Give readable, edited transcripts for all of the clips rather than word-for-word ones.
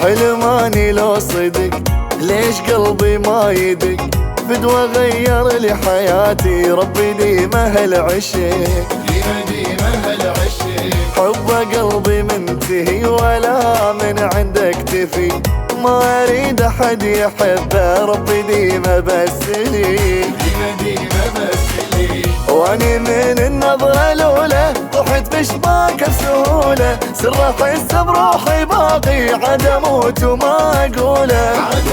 حلماني لو صدق، ليش قلبي ما يدق؟ فدوى غير لي حياتي، ربي ديمه العشق، ديمه العشق. حب قلبي منتهي ولا من عندك تفي، ما اريد احد يحبه، ربي ديمه بس لي، ديمه بس لي. واني من النظرة الاولى طحت بشباك بسهولة، سر احس بروحي باقي عاد اموت وما اقوله،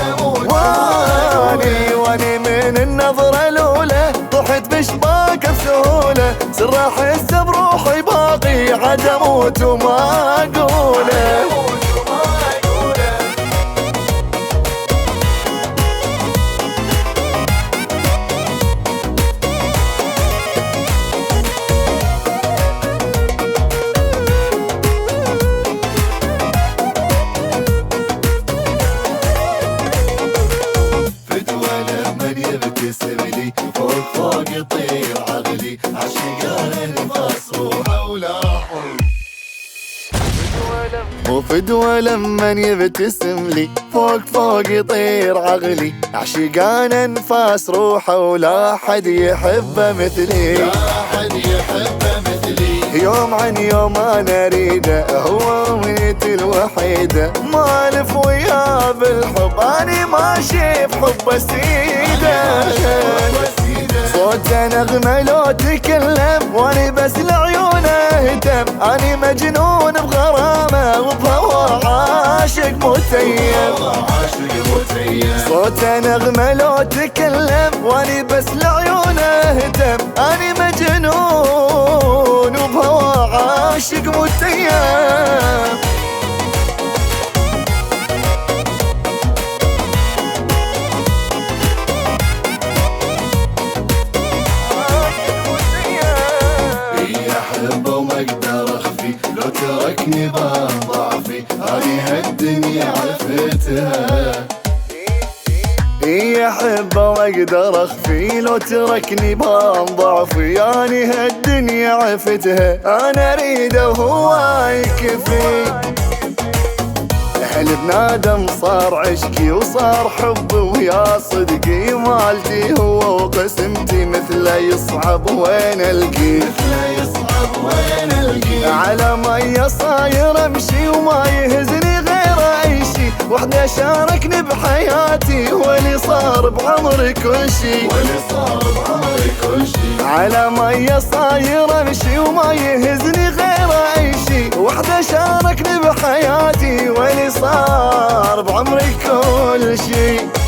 واني من النظرة الاولى طحت بشباك بسهولة، سر احس بروحي باقي عاد اموت وما اقوله. يبتسم لي فوق يطير عقلي، عشقان انفاس روحه ولا حب. وفدوى لما يبتسم لي فوق يطير عقلي، عشقان انفاس روحه ولا حد يحبه مثلي، لا حد يحبه مثلي. يوم عن يوم انا اريده، هو امنيتي الوحيده، ما الف وياه بالحب، اني ماشي بحب سيده. صوته نغمه لو تكلم، واني بس لعيونه اهتم، اني مجنون بغرامه وبهوى عاشق متيم. صوته نغمه لو تكلم، واني بس لعيونه اهتم، اني مجنون وبهوى عاشق متيم. احبه وما اقدر اخفي، لو تركني بان ضعفي، هذه هالدنيا عرفتها. احبه واقدر اخفي، لو تركني بان ضعفي، يعني هالدنيا عرفتها، انا اريده وهو يكفي. هل بنادم صار عشقي وصار حبي ويا صدقي، مالتي هو وقسمتي مثله يصعب وين القي، على مية صاير امشي وما يهزني غير اي شي، وحده شاركني بحياتي واللي صار بعمري كل شي، على مية صاير امشي وما يهزني غير اي شي، وحده شاركني بحياتي واللي صار بعمري كل شي.